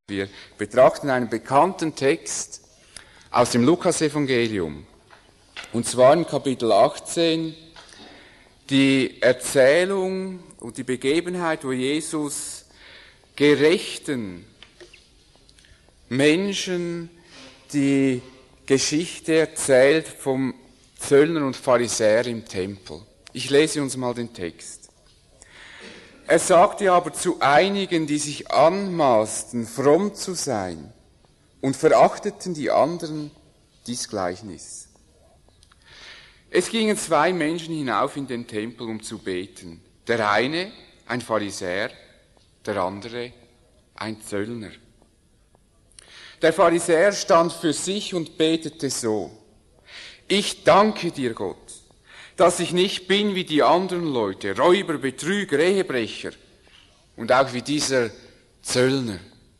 Wir betrachten einen bekannten Text aus dem Lukasevangelium. Und zwar in Kapitel 18 die Erzählung und die Begebenheit, wo Jesus gerechten Menschen die Geschichte erzählt vom Zöllner und Pharisäer im Tempel. Ich lese uns mal den Text. Er sagte aber zu einigen, die sich anmaßten, fromm zu sein und verachteten die anderen, dies Gleichnis. Es gingen zwei Menschen hinauf in den Tempel, um zu beten. Der eine, ein Pharisäer, der andere, ein Zöllner. Der Pharisäer stand für sich und betete so: Ich danke dir, Gott, dass ich nicht bin wie die anderen Leute, Räuber, Betrüger, Ehebrecher und auch wie dieser Zöllner.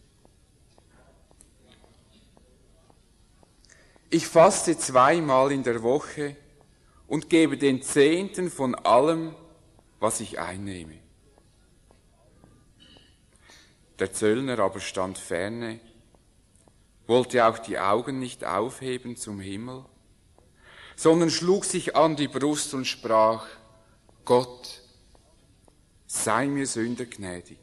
Ich faste 2-mal in der Woche und gebe den Zehnten von allem, was ich einnehme. Der Zöllner aber stand ferne, wollte auch die Augen nicht aufheben zum Himmel, sondern schlug sich an die Brust und sprach: Gott, sei mir Sünder gnädig.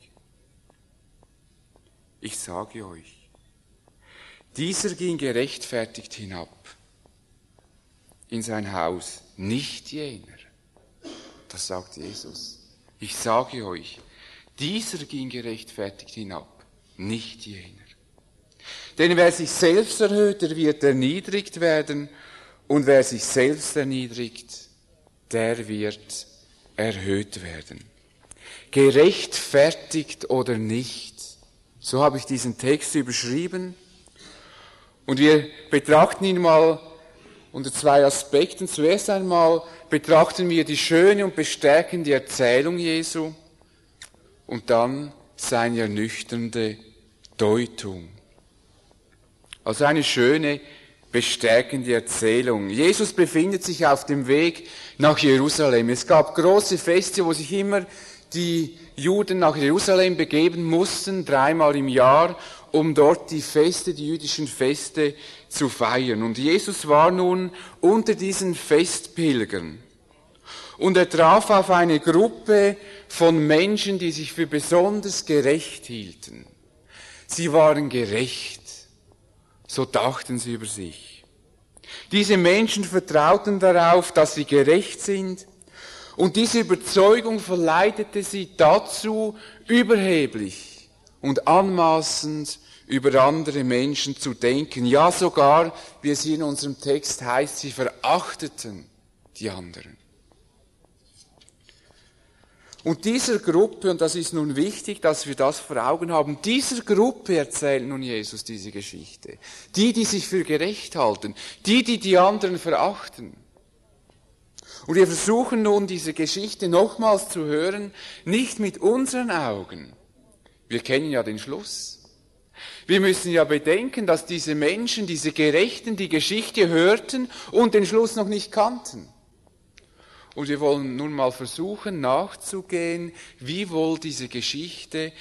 Ich sage euch, dieser ging gerechtfertigt hinab in sein Haus, nicht jener. Das sagt Jesus. Ich sage euch, dieser ging gerechtfertigt hinab, nicht jener. Denn wer sich selbst erhöht, der wird erniedrigt werden, und wer sich selbst erniedrigt, der wird erhöht werden. Gerechtfertigt oder nicht, so habe ich diesen Text überschrieben. Und wir betrachten ihn mal unter 2 Aspekten. Zuerst einmal betrachten wir die schöne und bestärkende Erzählung Jesu und dann seine ernüchternde Deutung. Also eine schöne, bestärkende Erzählung. Jesus befindet sich auf dem Weg nach Jerusalem. Es gab große Feste, wo sich immer die Juden nach Jerusalem begeben mussten, 3-mal im Jahr, um dort die Feste, die jüdischen Feste zu feiern. Und Jesus war nun unter diesen Festpilgern. Und er traf auf eine Gruppe von Menschen, die sich für besonders gerecht hielten. Sie waren gerecht. So dachten sie über sich. Diese Menschen vertrauten darauf, dass sie gerecht sind, und diese Überzeugung verleitete sie dazu, überheblich und anmaßend über andere Menschen zu denken. Ja, sogar, wie es hier in unserem Text heißt, sie verachteten die anderen. Und dieser Gruppe, und das ist nun wichtig, dass wir das vor Augen haben, dieser Gruppe erzählt nun Jesus diese Geschichte. Die sich für gerecht halten, die anderen verachten. Und wir versuchen nun, diese Geschichte nochmals zu hören, nicht mit unseren Augen. Wir kennen ja den Schluss. Wir müssen ja bedenken, dass diese Menschen, diese Gerechten, die Geschichte hörten und den Schluss noch nicht kannten. Und wir wollen nun mal versuchen nachzugehen, wie wohl diese Geschichte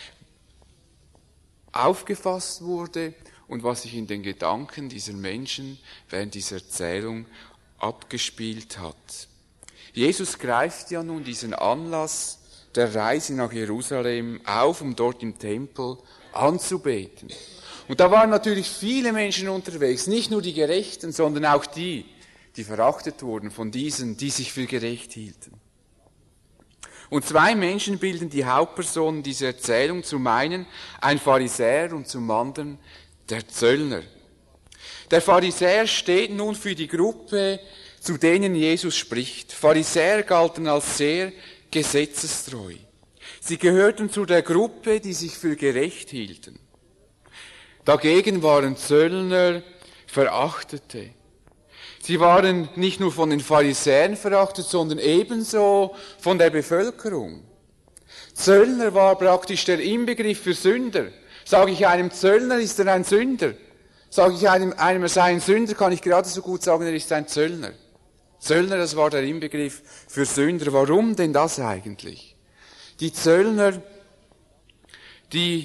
aufgefasst wurde und was sich in den Gedanken dieser Menschen während dieser Erzählung abgespielt hat. Jesus greift ja nun diesen Anlass der Reise nach Jerusalem auf, um dort im Tempel anzubeten. Und da waren natürlich viele Menschen unterwegs, nicht nur die Gerechten, sondern auch die verachtet wurden von diesen, die sich für gerecht hielten. Und 2 Menschen bilden die Hauptpersonen dieser Erzählung, zum einen ein Pharisäer und zum anderen der Zöllner. Der Pharisäer steht nun für die Gruppe, zu denen Jesus spricht. Pharisäer galten als sehr gesetzestreu. Sie gehörten zu der Gruppe, die sich für gerecht hielten. Dagegen waren Zöllner Verachtete. Sie waren nicht nur von den Pharisäern verachtet, sondern ebenso von der Bevölkerung. Zöllner war praktisch der Inbegriff für Sünder. Sage ich einem Zöllner, ist er ein Sünder. Sage ich einem er sei ein Sünder, kann ich gerade so gut sagen, er ist ein Zöllner. Zöllner, das war der Inbegriff für Sünder. Warum denn das eigentlich? Die Zöllner, die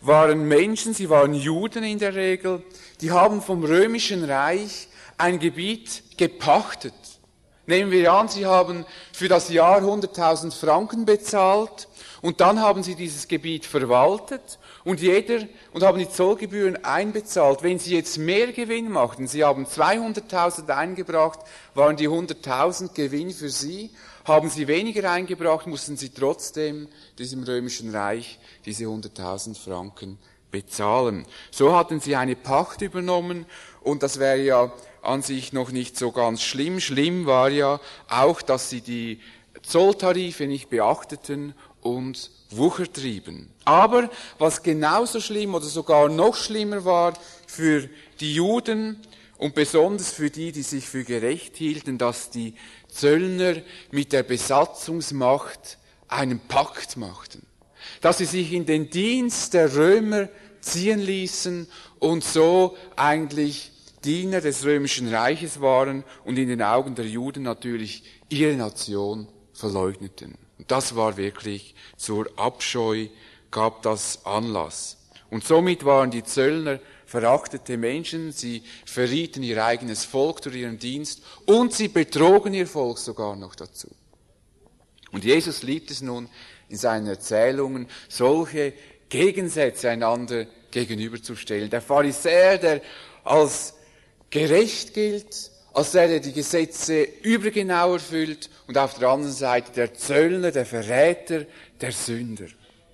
waren Menschen, sie waren Juden in der Regel, die haben vom Römischen Reich ein Gebiet gepachtet. Nehmen wir an, sie haben für das Jahr 100.000 Franken bezahlt und dann haben sie dieses Gebiet verwaltet und haben die Zollgebühren einbezahlt. Wenn sie jetzt mehr Gewinn machten, sie haben 200.000 eingebracht, waren die 100.000 Gewinn für sie. Haben sie weniger eingebracht, mussten sie trotzdem diesem Römischen Reich diese 100.000 Franken bezahlen. So hatten sie eine Pacht übernommen und das wäre ja an sich noch nicht so ganz schlimm. Schlimm war ja auch, dass sie die Zolltarife nicht beachteten und Wucher trieben. Aber was genauso schlimm oder sogar noch schlimmer war für die Juden und besonders für die sich für gerecht hielten, dass die Zöllner mit der Besatzungsmacht einen Pakt machten. Dass sie sich in den Dienst der Römer ziehen ließen und so eigentlich Diener des Römischen Reiches waren und in den Augen der Juden natürlich ihre Nation verleugneten. Und das war wirklich zur Abscheu, gab das Anlass. Und somit waren die Zöllner verachtete Menschen, sie verrieten ihr eigenes Volk durch ihren Dienst und sie betrogen ihr Volk sogar noch dazu. Und Jesus liebt es nun, in seinen Erzählungen solche Gegensätze einander gegenüberzustellen. Der Pharisäer, der als gerecht gilt, als der die Gesetze übergenau erfüllt, und auf der anderen Seite der Zöllner, der Verräter, der Sünder.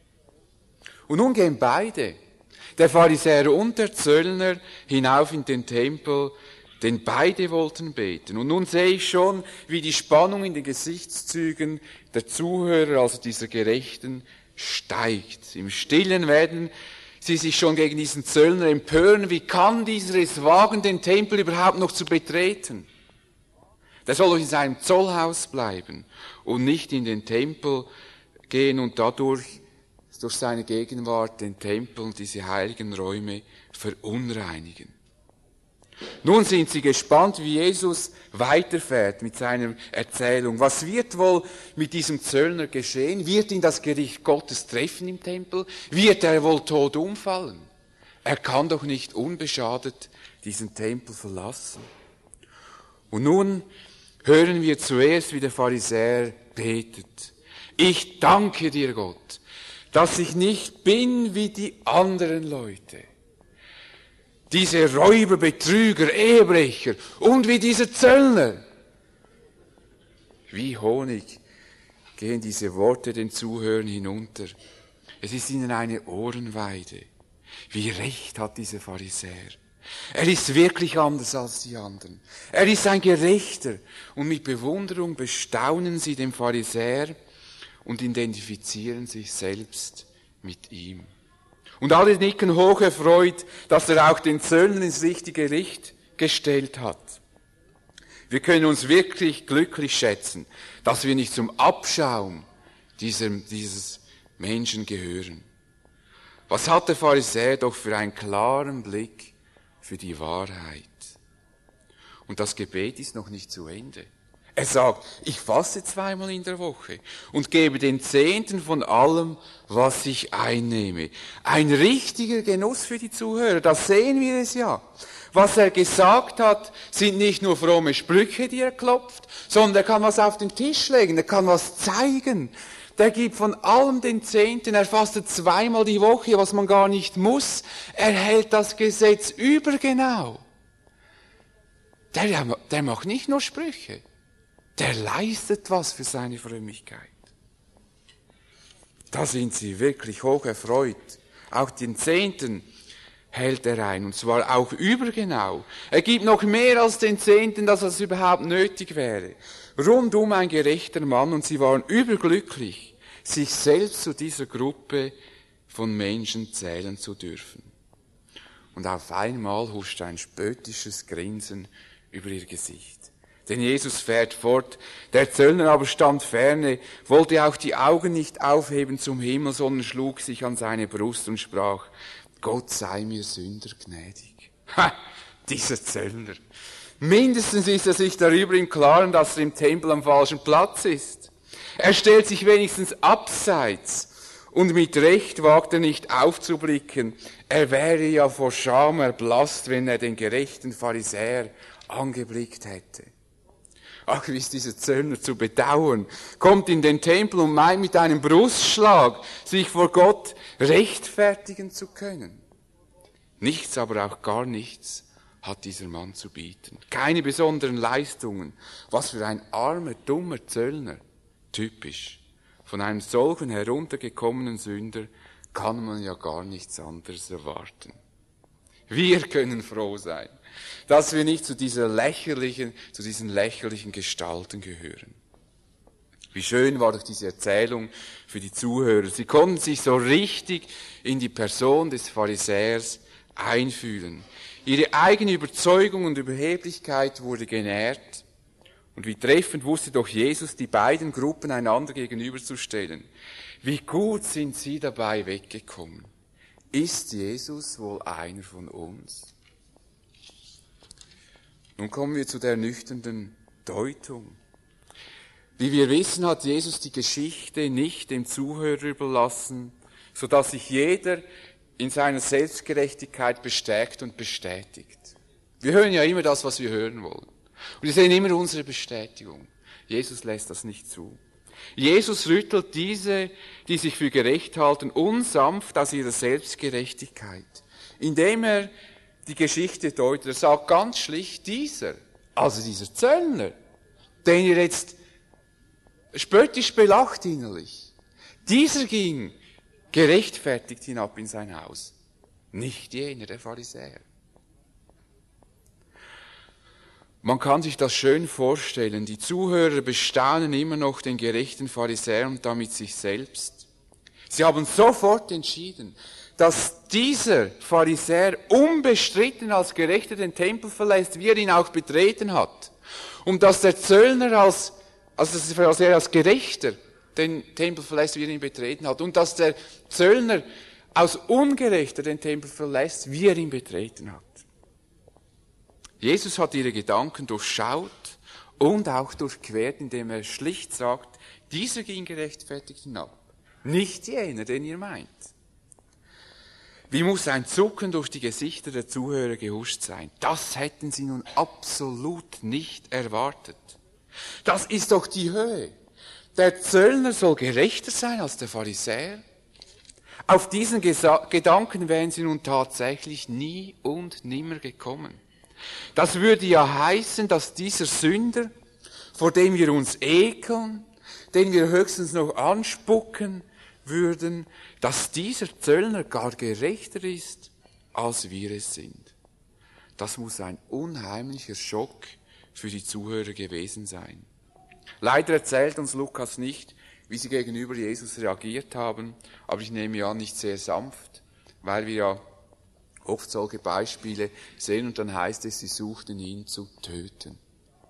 Und nun gehen beide, der Pharisäer und der Zöllner, hinauf in den Tempel, denn beide wollten beten. Und nun sehe ich schon, wie die Spannung in den Gesichtszügen der Zuhörer, also dieser Gerechten, steigt. Im Stillen werden sie sich schon gegen diesen Zöllner empören. Wie kann dieser es wagen, den Tempel überhaupt noch zu betreten? Der soll doch in seinem Zollhaus bleiben und nicht in den Tempel gehen und dadurch durch seine Gegenwart den Tempel und diese heiligen Räume verunreinigen. Nun sind sie gespannt, wie Jesus weiterfährt mit seiner Erzählung. Was wird wohl mit diesem Zöllner geschehen? Wird ihn das Gericht Gottes treffen im Tempel? Wird er wohl tot umfallen? Er kann doch nicht unbeschadet diesen Tempel verlassen. Und nun hören wir zuerst, wie der Pharisäer betet. Ich danke dir, Gott, dass ich nicht bin wie die anderen Leute. Diese Räuber, Betrüger, Ehebrecher und wie diese Zöllner. Wie Honig gehen diese Worte den Zuhörern hinunter. Es ist ihnen eine Ohrenweide. Wie recht hat dieser Pharisäer. Er ist wirklich anders als die anderen. Er ist ein Gerechter. Und mit Bewunderung bestaunen sie den Pharisäer und identifizieren sich selbst mit ihm. Und alle nicken hoch erfreut, dass er auch den Zöllner ins richtige Licht gestellt hat. Wir können uns wirklich glücklich schätzen, dass wir nicht zum Abschaum dieses Menschen gehören. Was hat der Pharisäer doch für einen klaren Blick für die Wahrheit? Und das Gebet ist noch nicht zu Ende. Er sagt, ich faste 2-mal in der Woche und gebe den Zehnten von allem, was ich einnehme. Ein richtiger Genuss für die Zuhörer, das sehen wir es ja. Was er gesagt hat, sind nicht nur fromme Sprüche, die er klopft, sondern er kann was auf den Tisch legen, er kann was zeigen. Der gibt von allem den Zehnten, er fastet 2-mal die Woche, was man gar nicht muss. Er hält das Gesetz übergenau. Der macht nicht nur Sprüche. Der leistet was für seine Frömmigkeit. Da sind sie wirklich hoch erfreut. Auch den Zehnten hält er ein, und zwar auch übergenau. Er gibt noch mehr als den Zehnten, dass es überhaupt nötig wäre. Rundum ein gerechter Mann, und sie waren überglücklich, sich selbst zu dieser Gruppe von Menschen zählen zu dürfen. Und auf einmal huscht ein spöttisches Grinsen über ihr Gesicht. Denn Jesus fährt fort, der Zöllner aber stand ferne, wollte auch die Augen nicht aufheben zum Himmel, sondern schlug sich an seine Brust und sprach, Gott sei mir Sünder gnädig. Ha, dieser Zöllner. Mindestens ist er sich darüber im Klaren, dass er im Tempel am falschen Platz ist. Er stellt sich wenigstens abseits Und mit Recht wagt er nicht aufzublicken. Er wäre ja vor Scham erblasst, wenn er den gerechten Pharisäer angeblickt hätte. Ach, wie ist dieser Zöllner zu bedauern. Kommt in den Tempel und meint mit einem Brustschlag, sich vor Gott rechtfertigen zu können. Nichts, aber auch gar nichts hat dieser Mann zu bieten. Keine besonderen Leistungen. Was für ein armer, dummer Zöllner. Typisch. Von einem solchen heruntergekommenen Sünder kann man ja gar nichts anderes erwarten. Wir können froh sein, dass wir nicht zu diesen lächerlichen Gestalten gehören. Wie schön war doch diese Erzählung für die Zuhörer. Sie konnten sich so richtig in die Person des Pharisäers einfühlen. Ihre eigene Überzeugung und Überheblichkeit wurde genährt. Und wie treffend wusste doch Jesus, die beiden Gruppen einander gegenüberzustellen. Wie gut sind sie dabei weggekommen. Ist Jesus wohl einer von uns? Nun kommen wir zu der nüchternen Deutung. Wie wir wissen, hat Jesus die Geschichte nicht dem Zuhörer überlassen, sodass sich jeder in seiner Selbstgerechtigkeit bestärkt und bestätigt. Wir hören ja immer das, was wir hören wollen. Und wir sehen immer unsere Bestätigung. Jesus lässt das nicht zu. Jesus rüttelt diese, die sich für gerecht halten, unsanft aus ihrer Selbstgerechtigkeit, indem er die Geschichte deutet. Er sagt ganz schlicht, dieser Zöllner, den ihr jetzt spöttisch belacht innerlich, dieser ging gerechtfertigt hinab in sein Haus, nicht jener, der Pharisäer. Man kann sich das schön vorstellen. Die Zuhörer bestaunen immer noch den gerechten Pharisäer und damit sich selbst. Sie haben sofort entschieden, dass dieser Pharisäer unbestritten als Gerechter den Tempel verlässt, wie er ihn auch betreten hat. Und dass der Zöllner dass der Pharisäer als Gerechter den Tempel verlässt, wie er ihn betreten hat. Und dass der Zöllner als Ungerechter den Tempel verlässt, wie er ihn betreten hat. Jesus hat ihre Gedanken durchschaut und auch durchquert, indem er schlicht sagt, dieser ging gerechtfertigt hinab, nicht jener, den ihr meint. Wie muss ein Zucken durch die Gesichter der Zuhörer gehuscht sein? Das hätten sie nun absolut nicht erwartet. Das ist doch die Höhe. Der Zöllner soll gerechter sein als der Pharisäer. Auf diesen Gedanken wären sie nun tatsächlich nie und nimmer gekommen. Das würde ja heißen, dass dieser Sünder, vor dem wir uns ekeln, den wir höchstens noch anspucken würden, dass dieser Zöllner gar gerechter ist, als wir es sind. Das muss ein unheimlicher Schock für die Zuhörer gewesen sein. Leider erzählt uns Lukas nicht, wie sie gegenüber Jesus reagiert haben, aber ich nehme an, nicht sehr sanft, weil wir ja oft solche Beispiele sehen und dann heißt es, sie suchten ihn zu töten.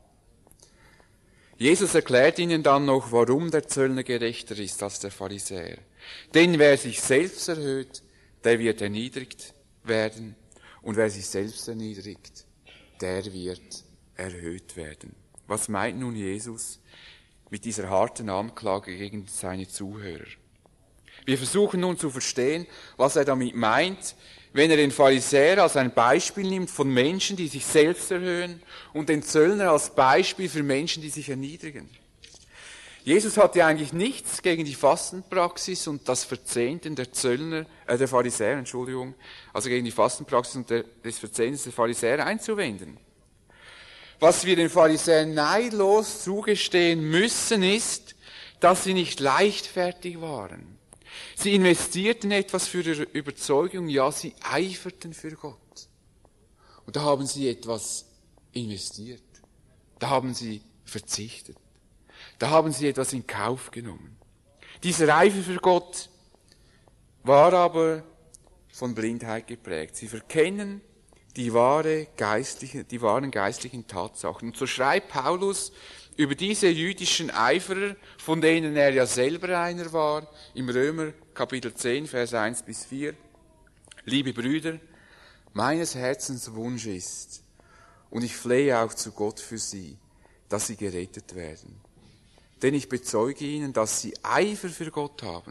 Jesus erklärt ihnen dann noch, warum der Zöllner gerechter ist als der Pharisäer. Denn wer sich selbst erhöht, der wird erniedrigt werden. Und wer sich selbst erniedrigt, der wird erhöht werden. Was meint nun Jesus mit dieser harten Anklage gegen seine Zuhörer? Wir versuchen nun zu verstehen, was er damit meint, wenn er den Pharisäer als ein Beispiel nimmt von Menschen, die sich selbst erhöhen, und den Zöllner als Beispiel für Menschen, die sich erniedrigen. Jesus hatte eigentlich nichts gegen die Fastenpraxis und das Verzehnten der Pharisäer, also gegen die Fastenpraxis und des Verzehnens der Pharisäer einzuwenden. Was wir den Pharisäern neidlos zugestehen müssen, ist, dass sie nicht leichtfertig waren. Sie investierten etwas für ihre Überzeugung, ja, sie eiferten für Gott. Und da haben sie etwas investiert. Da haben sie verzichtet. Da haben sie etwas in Kauf genommen. Dieser Eifer für Gott war aber von Blindheit geprägt. Sie verkennen die wahren geistlichen Tatsachen. Und so schreibt Paulus über diese jüdischen Eiferer, von denen er ja selber einer war, im Römer Kapitel 10, Vers 1 bis 4. Liebe Brüder, meines Herzens Wunsch ist, und ich flehe auch zu Gott für sie, dass sie gerettet werden. Denn ich bezeuge ihnen, dass sie Eifer für Gott haben,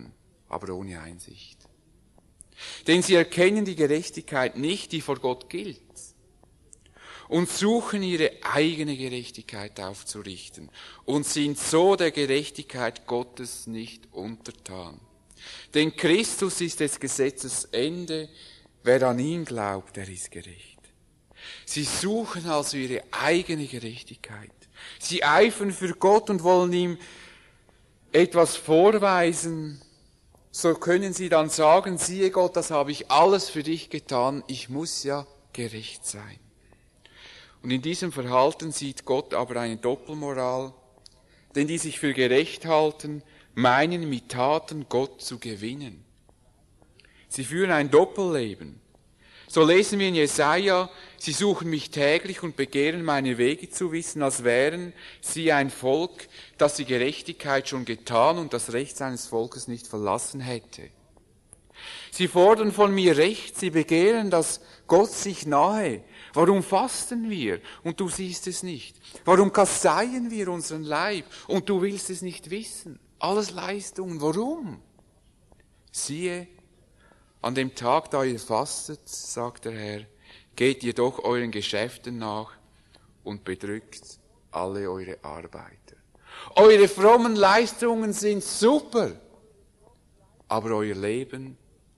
aber ohne Einsicht. Denn sie erkennen die Gerechtigkeit nicht, die vor Gott gilt, und suchen ihre eigene Gerechtigkeit aufzurichten und sind so der Gerechtigkeit Gottes nicht untertan. Denn Christus ist des Gesetzes Ende, wer an ihn glaubt, der ist gerecht. Sie suchen also ihre eigene Gerechtigkeit. Sie eifern für Gott und wollen ihm etwas vorweisen. So können sie dann sagen, siehe Gott, das habe ich alles für dich getan, ich muss ja gerecht sein. Und in diesem Verhalten sieht Gott aber eine Doppelmoral, denn die sich für gerecht halten, meinen mit Taten Gott zu gewinnen. Sie führen ein Doppelleben. So lesen wir in Jesaja, sie suchen mich täglich und begehren meine Wege zu wissen, als wären sie ein Volk, das die Gerechtigkeit schon getan und das Recht seines Volkes nicht verlassen hätte. Sie fordern von mir Recht, sie begehren, dass Gott sich nahe. Warum fasten wir und du siehst es nicht? Warum kasseien wir unseren Leib und du willst es nicht wissen? Alles Leistungen, warum? Siehe, an dem Tag, da ihr fastet, sagt der Herr, geht ihr doch euren Geschäften nach und bedrückt alle eure Arbeiter. Eure frommen Leistungen sind super, aber euer Leben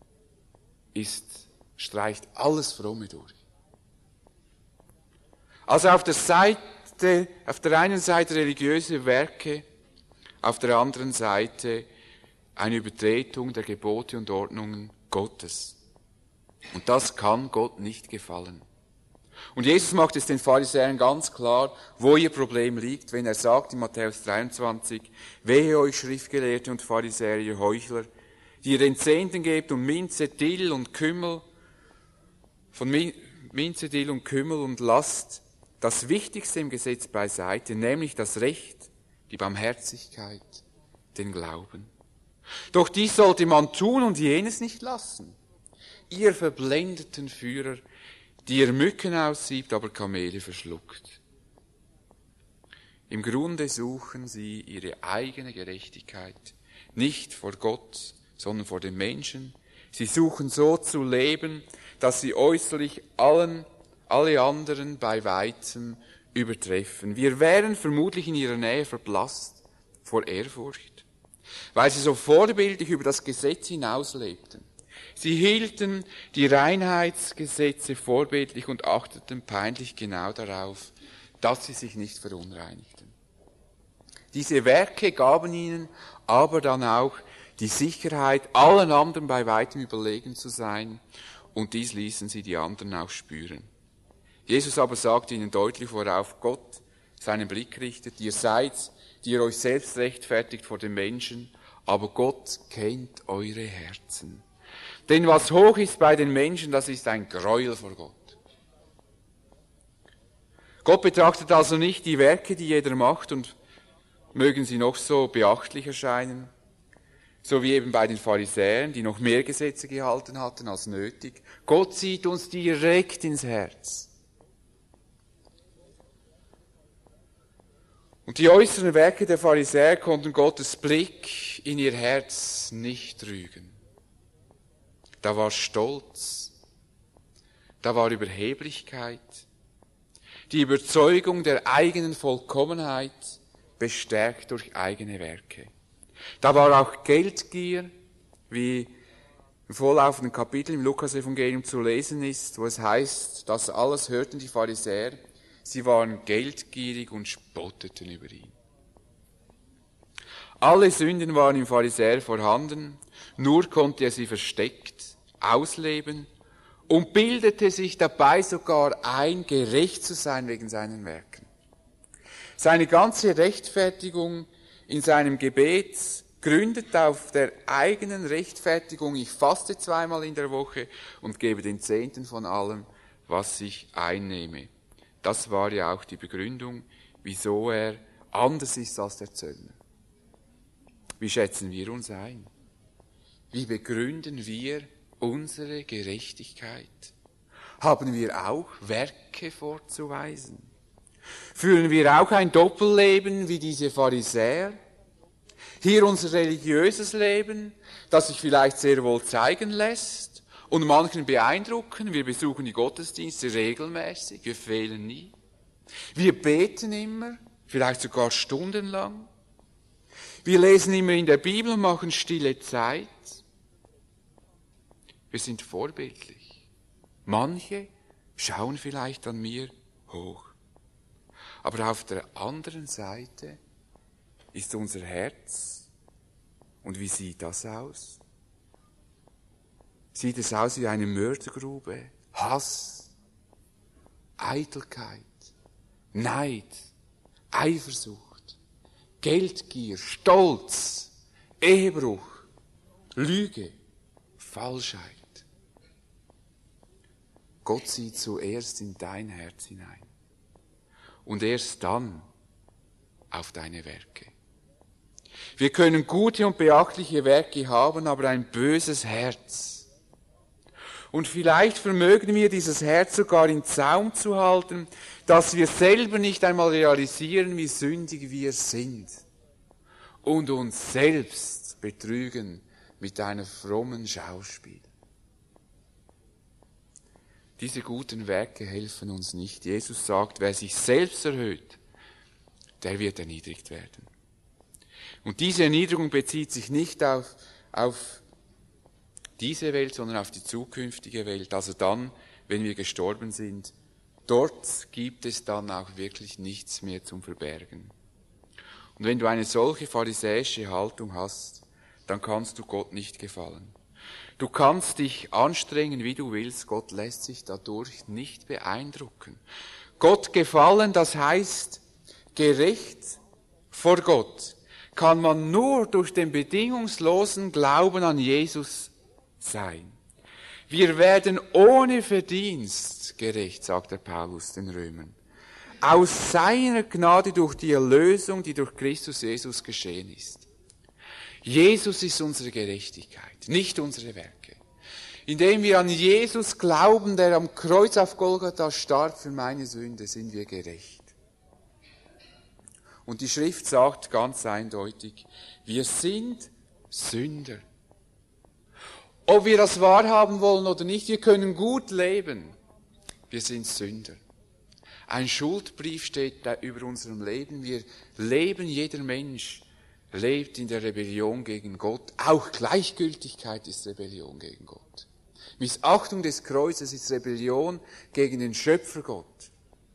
streicht alles Fromme durch. Also auf der einen Seite religiöse Werke, auf der anderen Seite eine Übertretung der Gebote und Ordnungen Gottes. Und das kann Gott nicht gefallen. Und Jesus macht es den Pharisäern ganz klar, wo ihr Problem liegt, wenn er sagt in Matthäus 23, wehe euch Schriftgelehrte und Pharisäer, ihr Heuchler, die ihr den Zehnten gebt und Minze, Dill und Kümmel, Minze, Dill und Kümmel und lasst das Wichtigste im Gesetz beiseite, nämlich das Recht, die Barmherzigkeit, den Glauben. Doch dies sollte man tun und jenes nicht lassen. Ihr verblendeten Führer, die ihr Mücken aussiebt, aber Kamele verschluckt. Im Grunde suchen sie ihre eigene Gerechtigkeit, nicht vor Gott, sondern vor den Menschen. Sie suchen so zu leben, dass sie äußerlich alle anderen bei weitem übertreffen. Wir wären vermutlich in ihrer Nähe verblasst vor Ehrfurcht, weil sie so vorbildlich über das Gesetz hinaus lebten. Sie hielten die Reinheitsgesetze vorbildlich und achteten peinlich genau darauf, dass sie sich nicht verunreinigten. Diese Werke gaben ihnen aber dann auch die Sicherheit, allen anderen bei weitem überlegen zu sein, und dies ließen sie die anderen auch spüren. Jesus aber sagte ihnen deutlich, worauf Gott seinen Blick richtet: Ihr seid, die ihr euch selbst rechtfertigt vor den Menschen, aber Gott kennt eure Herzen. Denn was hoch ist bei den Menschen, das ist ein Gräuel vor Gott. Gott betrachtet also nicht die Werke, die jeder macht, und mögen sie noch so beachtlich erscheinen, so wie eben bei den Pharisäern, die noch mehr Gesetze gehalten hatten als nötig. Gott sieht uns direkt ins Herz. Und die äußeren Werke der Pharisäer konnten Gottes Blick in ihr Herz nicht trügen. Da war Stolz, da war Überheblichkeit, die Überzeugung der eigenen Vollkommenheit, bestärkt durch eigene Werke. Da war auch Geldgier, wie im vorlaufenden Kapitel im Lukas-Evangelium zu lesen ist, wo es heißt, das alles hörten die Pharisäer, sie waren geldgierig und spotteten über ihn. Alle Sünden waren im Pharisäer vorhanden, nur konnte er sie versteckt ausleben und bildete sich dabei sogar ein, gerecht zu sein wegen seinen Werken. Seine ganze Rechtfertigung in seinem Gebet gründet auf der eigenen Rechtfertigung: Ich faste 2-mal in der Woche und gebe den Zehnten von allem, was ich einnehme. Das war ja auch die Begründung, wieso er anders ist als der Zöllner. Wie schätzen wir uns ein? Wie begründen wir unsere Gerechtigkeit? Haben wir auch Werke vorzuweisen? Führen wir auch ein Doppelleben wie diese Pharisäer? Hier unser religiöses Leben, das sich vielleicht sehr wohl zeigen lässt und manchen beeindrucken. Wir besuchen die Gottesdienste regelmäßig, wir fehlen nie. Wir beten immer, vielleicht sogar stundenlang. Wir lesen immer in der Bibel und machen stille Zeit. Wir sind vorbildlich. Manche schauen vielleicht an mir hoch. Aber auf der anderen Seite ist unser Herz. Und wie sieht das aus? Sieht es aus wie eine Mördergrube? Hass, Eitelkeit, Neid, Eifersucht, Geldgier, Stolz, Ehebruch, Lüge, Falschheit. Gott sieht zuerst in dein Herz hinein und erst dann auf deine Werke. Wir können gute und beachtliche Werke haben, aber ein böses Herz. Und vielleicht vermögen wir dieses Herz sogar in Zaum zu halten, dass wir selber nicht einmal realisieren, wie sündig wir sind und uns selbst betrügen mit einem frommen Schauspiel. Diese guten Werke helfen uns nicht. Jesus sagt, wer sich selbst erhöht, der wird erniedrigt werden. Und diese Erniedrigung bezieht sich nicht auf diese Welt, sondern auf die zukünftige Welt. Also dann, wenn wir gestorben sind, dort gibt es dann auch wirklich nichts mehr zum Verbergen. Und wenn du eine solche pharisäische Haltung hast, dann kannst du Gott nicht gefallen. Du kannst dich anstrengen, wie du willst, Gott lässt sich dadurch nicht beeindrucken. Gott gefallen, das heißt, gerecht vor Gott kann man nur durch den bedingungslosen Glauben an Jesus sein. Wir werden ohne Verdienst gerecht, sagt der Paulus den Römern. Aus seiner Gnade durch die Erlösung, die durch Christus Jesus geschehen ist. Jesus ist unsere Gerechtigkeit, nicht unsere Werke. Indem wir an Jesus glauben, der am Kreuz auf Golgatha starb für meine Sünde, sind wir gerecht. Und die Schrift sagt ganz eindeutig, wir sind Sünder. Ob wir das wahrhaben wollen oder nicht, wir können gut leben. Wir sind Sünder. Ein Schuldbrief steht da über unserem Leben. Wir leben, jeder Mensch lebt in der Rebellion gegen Gott. Auch Gleichgültigkeit ist Rebellion gegen Gott. Missachtung des Kreuzes ist Rebellion gegen den Schöpfer Gott.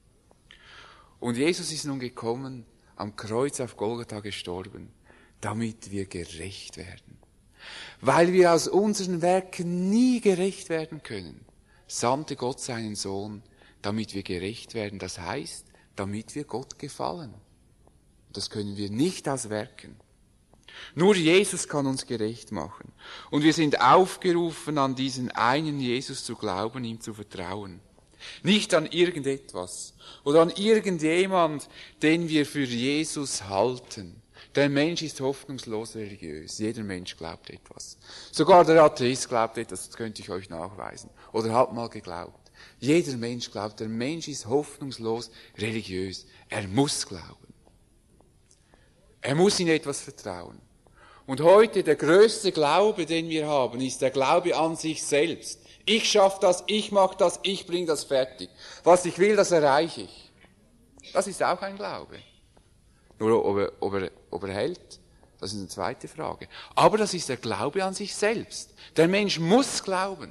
Und Jesus ist nun gekommen, am Kreuz auf Golgatha gestorben, damit wir gerecht werden. Weil wir aus unseren Werken nie gerecht werden können, sandte Gott seinen Sohn, damit wir gerecht werden. Das heißt, damit wir Gott gefallen. Das können wir nicht aus Werken. Nur Jesus kann uns gerecht machen. Und wir sind aufgerufen, an diesen einen Jesus zu glauben, ihm zu vertrauen. Nicht an irgendetwas oder an irgendjemand, den wir für Jesus halten. Der Mensch ist hoffnungslos religiös. Jeder Mensch glaubt etwas. Sogar der Atheist glaubt etwas, das könnte ich euch nachweisen. Oder hat mal geglaubt. Jeder Mensch glaubt, der Mensch ist hoffnungslos religiös. Er muss glauben. Er muss in etwas vertrauen. Und heute der größte Glaube, den wir haben, ist der Glaube an sich selbst. Ich schaffe das, ich mache das, ich bringe das fertig. Was ich will, das erreiche ich. Das ist auch ein Glaube. Nur ob er hält, das ist eine zweite Frage. Aber das ist der Glaube an sich selbst. Der Mensch muss glauben.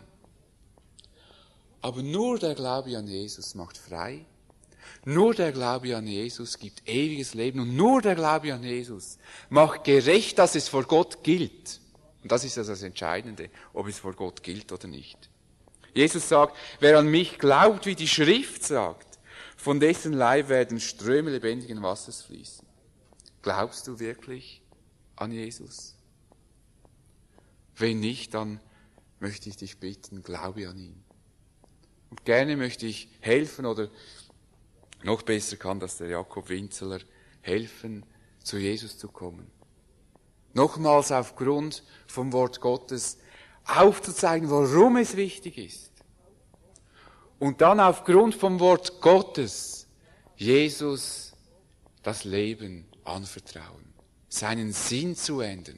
Aber nur der Glaube an Jesus macht frei. Nur der Glaube an Jesus gibt ewiges Leben. Und nur der Glaube an Jesus macht gerecht, dass es vor Gott gilt. Und das ist das Entscheidende, ob es vor Gott gilt oder nicht. Jesus sagt, wer an mich glaubt, wie die Schrift sagt, von dessen Leib werden Ströme lebendigen Wassers fließen. Glaubst du wirklich an Jesus? Wenn nicht, dann möchte ich dich bitten, glaube an ihn. Und gerne möchte ich helfen, oder noch besser kann das der Jakob Winzeler helfen, zu Jesus zu kommen. Nochmals aufgrund vom Wort Gottes aufzuzeigen, warum es wichtig ist. Und dann aufgrund vom Wort Gottes Jesus das Leben anvertrauen. seinen Sinn zu ändern,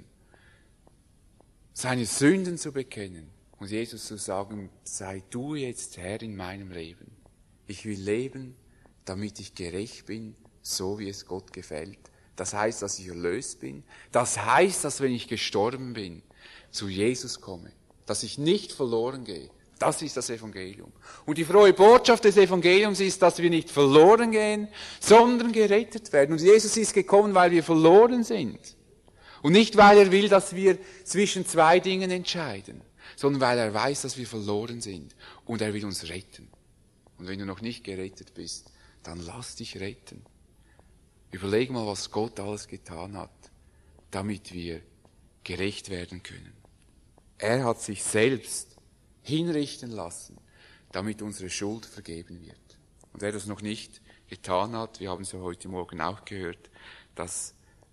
seine Sünden zu bekennen und Jesus zu sagen, sei du jetzt Herr in meinem Leben. Ich will leben, damit ich gerecht bin, so wie es Gott gefällt. Das heißt, dass ich erlöst bin. Das heißt, dass wenn ich gestorben bin, zu Jesus komme, dass ich nicht verloren gehe. Das ist das Evangelium. Und die frohe Botschaft des Evangeliums ist, dass wir nicht verloren gehen, sondern gerettet werden. Und Jesus ist gekommen, weil wir verloren sind. Und nicht, weil er will, dass wir zwischen zwei Dingen entscheiden, sondern weil er weiß, dass wir verloren sind. Und er will uns retten. Und wenn du noch nicht gerettet bist, dann lass dich retten. Überleg mal, was Gott alles getan hat, damit wir gerecht werden können. Er hat sich selbst hinrichten lassen, damit unsere Schuld vergeben wird. Und wer das noch nicht getan hat, wir haben es ja heute Morgen auch gehört, dass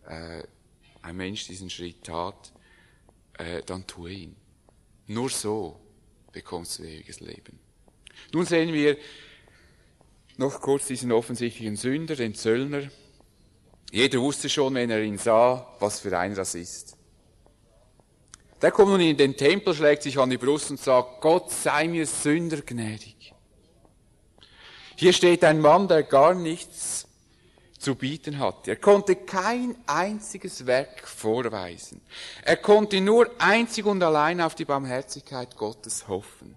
ein Mensch diesen Schritt tat, dann tue ihn. Nur so bekommst du ewiges Leben. Nun sehen wir noch kurz diesen offensichtlichen Sünder, den Zöllner. Jeder wusste schon, wenn er ihn sah, was für ein das ist. Der kommt nun in den Tempel, schlägt sich an die Brust und sagt, Gott sei mir Sünder gnädig. Hier steht ein Mann, der gar nichts zu bieten hatte. Er konnte kein einziges Werk vorweisen. Er konnte nur einzig und allein auf die Barmherzigkeit Gottes hoffen.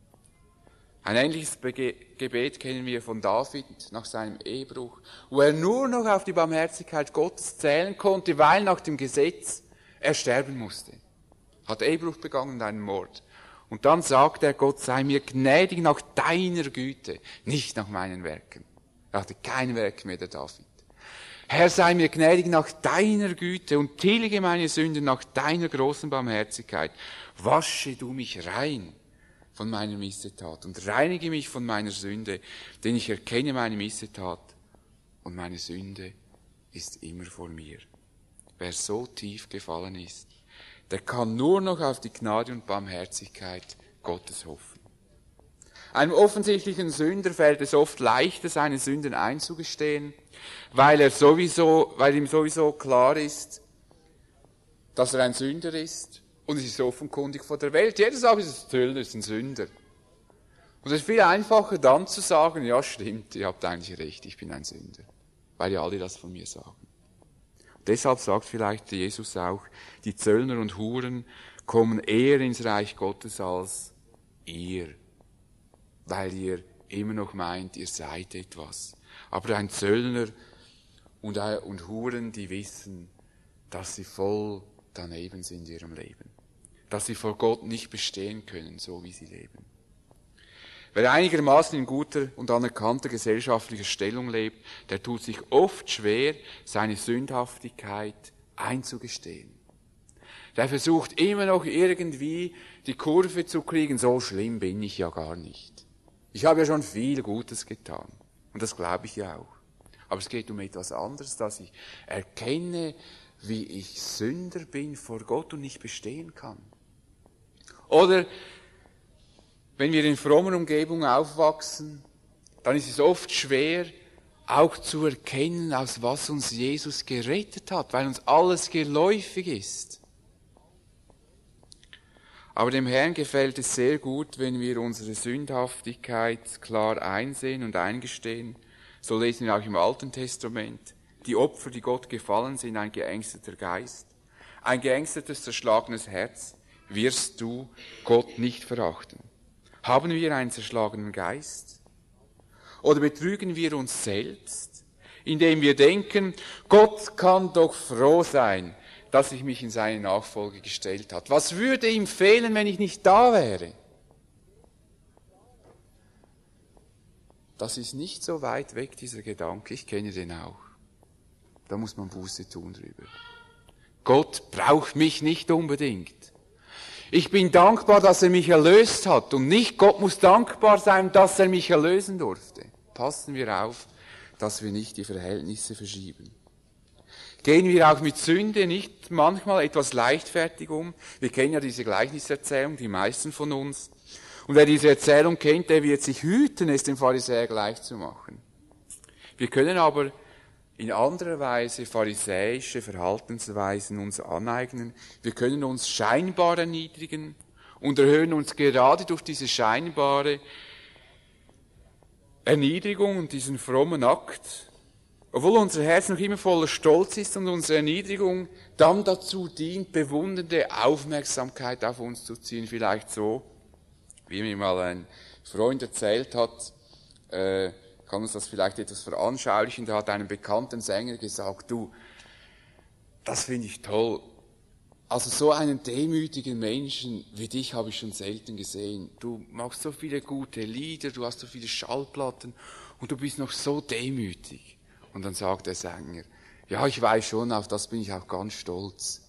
Ein ähnliches Gebet kennen wir von David nach seinem Ehebruch, wo er nur noch auf die Barmherzigkeit Gottes zählen konnte, weil nach dem Gesetz er sterben musste. Hat Ehebruch begangen und einen Mord. Und dann sagt er, Gott sei mir gnädig nach deiner Güte, nicht nach meinen Werken. Er hatte kein Werk mehr, der David. Herr, sei mir gnädig nach deiner Güte und tilge meine Sünden nach deiner großen Barmherzigkeit. Wasche du mich rein von meiner Missetat und reinige mich von meiner Sünde, denn ich erkenne meine Missetat und meine Sünde ist immer vor mir. Wer so tief gefallen ist, der kann nur noch auf die Gnade und Barmherzigkeit Gottes hoffen. Einem offensichtlichen Sünder fällt es oft leichter, seine Sünden einzugestehen, weil ihm sowieso klar ist, dass er ein Sünder ist und es ist offenkundig vor der Welt. Jeder sagt, es ist ein Zöllner, es ist ein Sünder. Und es ist viel einfacher dann zu sagen, ja stimmt, ihr habt eigentlich recht, ich bin ein Sünder, weil ja alle das von mir sagen. Und deshalb sagt vielleicht Jesus auch, die Zöllner und Huren kommen eher ins Reich Gottes als ihr, weil ihr immer noch meint, ihr seid etwas. Aber ein Zöllner und Huren, die wissen, dass sie voll daneben sind in ihrem Leben. Dass sie vor Gott nicht bestehen können, so wie sie leben. Wer einigermaßen in guter und anerkannter gesellschaftlicher Stellung lebt, der tut sich oft schwer, seine Sündhaftigkeit einzugestehen. Der versucht immer noch irgendwie die Kurve zu kriegen, so schlimm bin ich ja gar nicht. Ich habe ja schon viel Gutes getan. Und das glaube ich ja auch. Aber es geht um etwas anderes, dass ich erkenne, wie ich Sünder bin vor Gott und nicht bestehen kann. Oder wenn wir in frommer Umgebung aufwachsen, dann ist es oft schwer, auch zu erkennen, aus was uns Jesus gerettet hat, weil uns alles geläufig ist. Aber dem Herrn gefällt es sehr gut, wenn wir unsere Sündhaftigkeit klar einsehen und eingestehen. So lesen wir auch im Alten Testament. Die Opfer, die Gott gefallen sind, ein geängsteter Geist, ein geängstetes, zerschlagenes Herz, wirst du Gott nicht verachten. Haben wir einen zerschlagenen Geist? Oder betrügen wir uns selbst, indem wir denken, Gott kann doch froh sein, dass ich mich in seine Nachfolge gestellt habe. Was würde ihm fehlen, wenn ich nicht da wäre? Das ist nicht so weit weg, dieser Gedanke. Ich kenne den auch. Da muss man Buße tun drüber. Gott braucht mich nicht unbedingt. Ich bin dankbar, dass er mich erlöst hat. Und nicht Gott muss dankbar sein, dass er mich erlösen durfte. Passen wir auf, dass wir nicht die Verhältnisse verschieben. Gehen wir auch mit Sünde nicht manchmal etwas leichtfertig um? Wir kennen ja diese Gleichniserzählung, die meisten von uns. Und wer diese Erzählung kennt, der wird sich hüten, es dem Pharisäer gleich zu machen. Wir können aber in anderer Weise pharisäische Verhaltensweisen uns aneignen. Wir können uns scheinbar erniedrigen und erhöhen uns gerade durch diese scheinbare Erniedrigung und diesen frommen Akt, obwohl unser Herz noch immer voller Stolz ist und unsere Erniedrigung dann dazu dient, bewundernde Aufmerksamkeit auf uns zu ziehen. Vielleicht so, wie mir mal ein Freund erzählt hat, kann uns das vielleicht etwas veranschaulichen. Da hat einem bekannten Sänger gesagt, du, das finde ich toll. Also so einen demütigen Menschen wie dich habe ich schon selten gesehen. Du machst so viele gute Lieder, du hast so viele Schallplatten und du bist noch so demütig. Und dann sagt der Sänger, ja, ich weiß schon, auf das bin ich auch ganz stolz.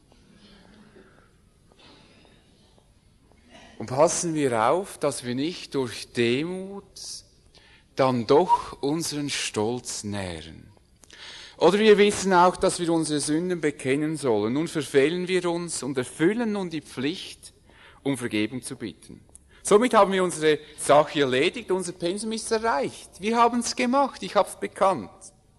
Und passen wir auf, dass wir nicht durch Demut dann doch unseren Stolz nähren. Oder wir wissen auch, dass wir unsere Sünden bekennen sollen. Nun verfehlen wir uns und erfüllen nun die Pflicht, um Vergebung zu bitten. Somit haben wir unsere Sache erledigt, unser Pensum ist erreicht. Wir haben es gemacht, ich habe es bekannt.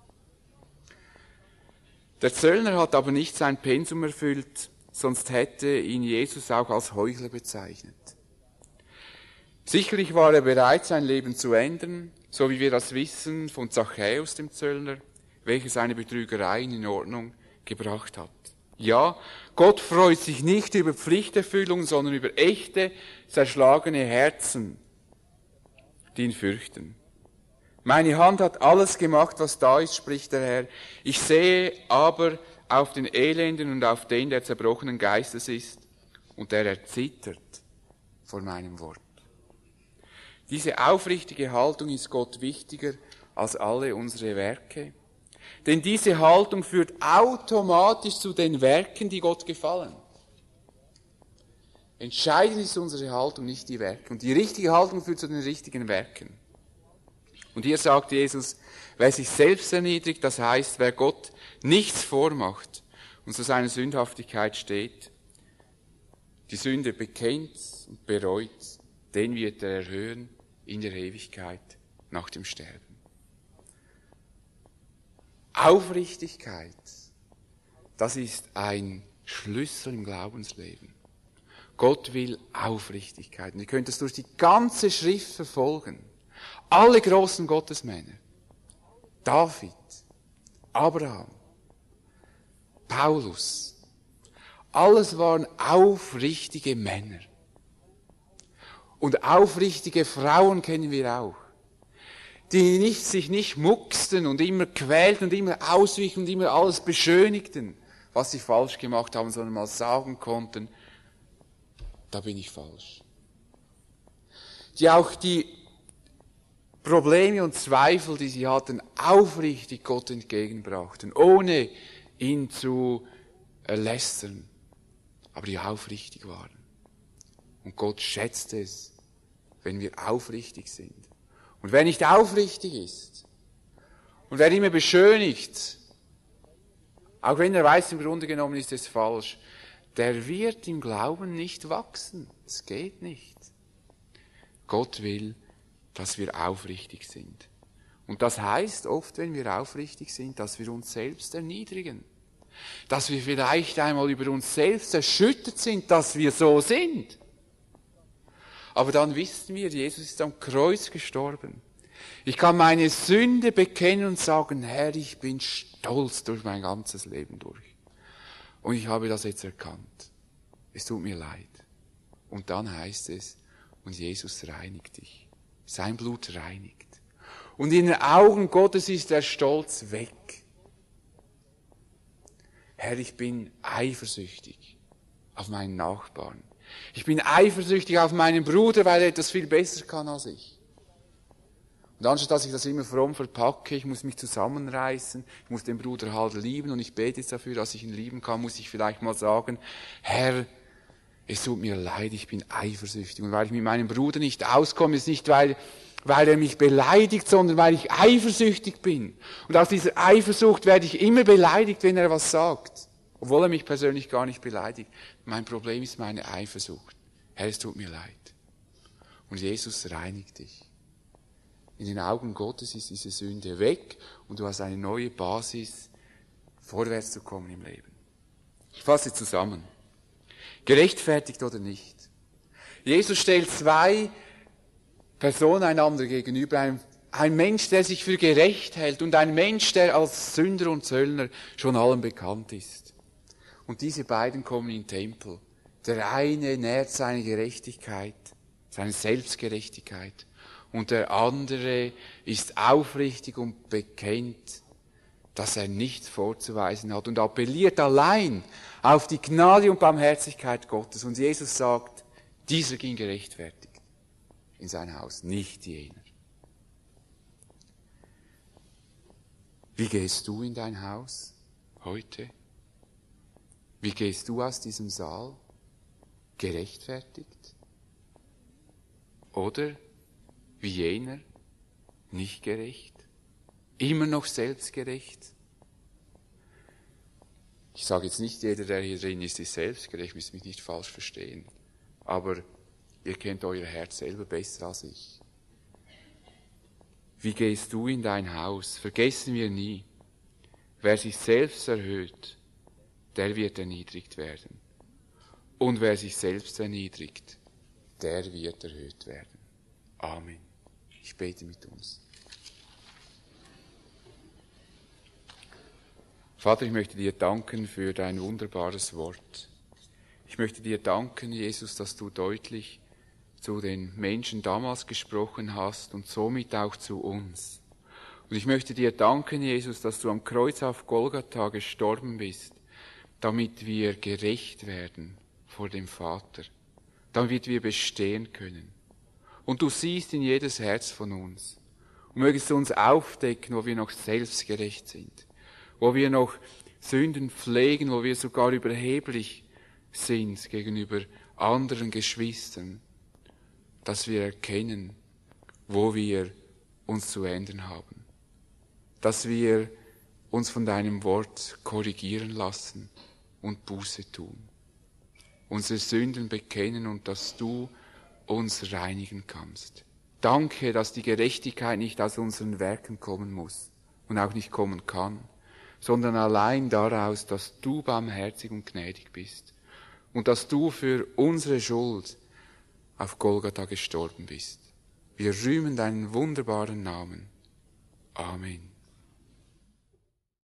Der Zöllner hat aber nicht sein Pensum erfüllt, sonst hätte ihn Jesus auch als Heuchler bezeichnet. Sicherlich war er bereit, sein Leben zu ändern, so wie wir das wissen von Zachäus, dem Zöllner, welcher seine Betrügereien in Ordnung gebracht hat. Ja, Gott freut sich nicht über Pflichterfüllung, sondern über echte, zerschlagene Herzen, die ihn fürchten. Meine Hand hat alles gemacht, was da ist, spricht der Herr. Ich sehe aber auf den Elenden und auf den, der zerbrochenen Geistes ist, und der erzittert vor meinem Wort. Diese aufrichtige Haltung ist Gott wichtiger als alle unsere Werke. Denn diese Haltung führt automatisch zu den Werken, die Gott gefallen. Entscheidend ist unsere Haltung, nicht die Werke. Und die richtige Haltung führt zu den richtigen Werken. Und hier sagt Jesus, wer sich selbst erniedrigt, das heißt, wer Gott nichts vormacht und zu seiner Sündhaftigkeit steht, die Sünde bekennt und bereut, den wird er erhöhen in der Ewigkeit nach dem Sterben. Aufrichtigkeit, das ist ein Schlüssel im Glaubensleben. Gott will Aufrichtigkeit. Und ihr könnt es durch die ganze Schrift verfolgen. Alle großen Gottesmänner, David, Abraham, Paulus, alles waren aufrichtige Männer. Und aufrichtige Frauen kennen wir auch, die sich nicht mucksten und immer quälten und immer auswichen und immer alles beschönigten, was sie falsch gemacht haben, sondern mal sagen konnten, da bin ich falsch. Die auch die Probleme und Zweifel, die sie hatten, aufrichtig Gott entgegenbrachten, ohne ihn zu lästern, aber die aufrichtig waren. Und Gott schätzt es, wenn wir aufrichtig sind. Und wer nicht aufrichtig ist und wer immer beschönigt, auch wenn er weiß, im Grunde genommen ist es falsch, der wird im Glauben nicht wachsen. Es geht nicht. Gott will, dass wir aufrichtig sind. Und das heißt oft, wenn wir aufrichtig sind, dass wir uns selbst erniedrigen. Dass wir vielleicht einmal über uns selbst erschüttert sind, dass wir so sind. Aber dann wissen wir, Jesus ist am Kreuz gestorben. Ich kann meine Sünde bekennen und sagen, Herr, ich bin stolz durch mein ganzes Leben durch. Und ich habe das jetzt erkannt. Es tut mir leid. Und dann heißt es, und Jesus reinigt dich. Sein Blut reinigt. Und in den Augen Gottes ist der Stolz weg. Herr, ich bin eifersüchtig auf meinen Nachbarn. Ich bin eifersüchtig auf meinen Bruder, weil er etwas viel besser kann als ich. Und anstatt dass ich das immer fromm verpacke, ich muss mich zusammenreißen, ich muss den Bruder halt lieben und ich bete jetzt dafür, dass ich ihn lieben kann, muss ich vielleicht mal sagen, Herr, es tut mir leid, ich bin eifersüchtig. Und weil ich mit meinem Bruder nicht auskomme, ist nicht, weil er mich beleidigt, sondern weil ich eifersüchtig bin. Und aus dieser Eifersucht werde ich immer beleidigt, wenn er was sagt. Obwohl er mich persönlich gar nicht beleidigt. Mein Problem ist meine Eifersucht. Herr, es tut mir leid. Und Jesus reinigt dich. In den Augen Gottes ist diese Sünde weg und du hast eine neue Basis, vorwärts zu kommen im Leben. Ich fasse zusammen. Gerechtfertigt oder nicht? Jesus stellt zwei Personen einander gegenüber. Ein Mensch, der sich für gerecht hält und ein Mensch, der als Sünder und Zöllner schon allen bekannt ist. Und diese beiden kommen in den Tempel. Der eine nährt seine Gerechtigkeit, seine Selbstgerechtigkeit. Und der andere ist aufrichtig und bekennt, dass er nichts vorzuweisen hat und appelliert allein auf die Gnade und Barmherzigkeit Gottes. Und Jesus sagt, dieser ging gerechtfertigt in sein Haus, nicht jener. Wie gehst du in dein Haus heute? Wie gehst du aus diesem Saal? Gerechtfertigt? Oder wie jener? Nicht gerecht? Immer noch selbstgerecht? Ich sage jetzt nicht, jeder, der hier drin ist, ist selbstgerecht, müsst mich nicht falsch verstehen. Aber ihr kennt euer Herz selber besser als ich. Wie gehst du in dein Haus? Vergessen wir nie, wer sich selbst erhöht, der wird erniedrigt werden. Und wer sich selbst erniedrigt, der wird erhöht werden. Amen. Ich bete mit uns. Vater, ich möchte dir danken für dein wunderbares Wort. Ich möchte dir danken, Jesus, dass du deutlich zu den Menschen damals gesprochen hast und somit auch zu uns. Und ich möchte dir danken, Jesus, dass du am Kreuz auf Golgatha gestorben bist, damit wir gerecht werden vor dem Vater, damit wir bestehen können. Und du siehst in jedes Herz von uns. Und mögest du uns aufdecken, wo wir noch selbstgerecht sind, wo wir noch Sünden pflegen, wo wir sogar überheblich sind gegenüber anderen Geschwistern, dass wir erkennen, wo wir uns zu ändern haben, dass wir uns von deinem Wort korrigieren lassen und Buße tun, unsere Sünden bekennen und dass du uns reinigen kannst. Danke, dass die Gerechtigkeit nicht aus unseren Werken kommen muss und auch nicht kommen kann, sondern allein daraus, dass du barmherzig und gnädig bist und dass du für unsere Schuld auf Golgatha gestorben bist. Wir rühmen deinen wunderbaren Namen. Amen.